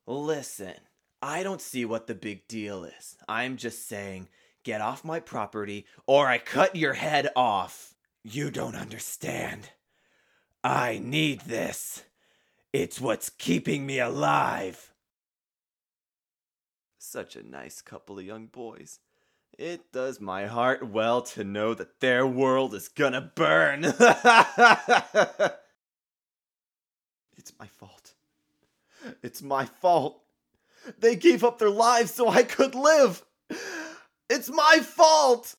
Listen, I don't see what the big deal is. I'm just saying, get off my property or I cut your head off. You don't understand. I need this. It's what's keeping me alive. Such a nice couple of young boys. It does my heart well to know that their world is gonna burn. It's my fault. It's my fault. They gave up their lives so I could live. It's my fault.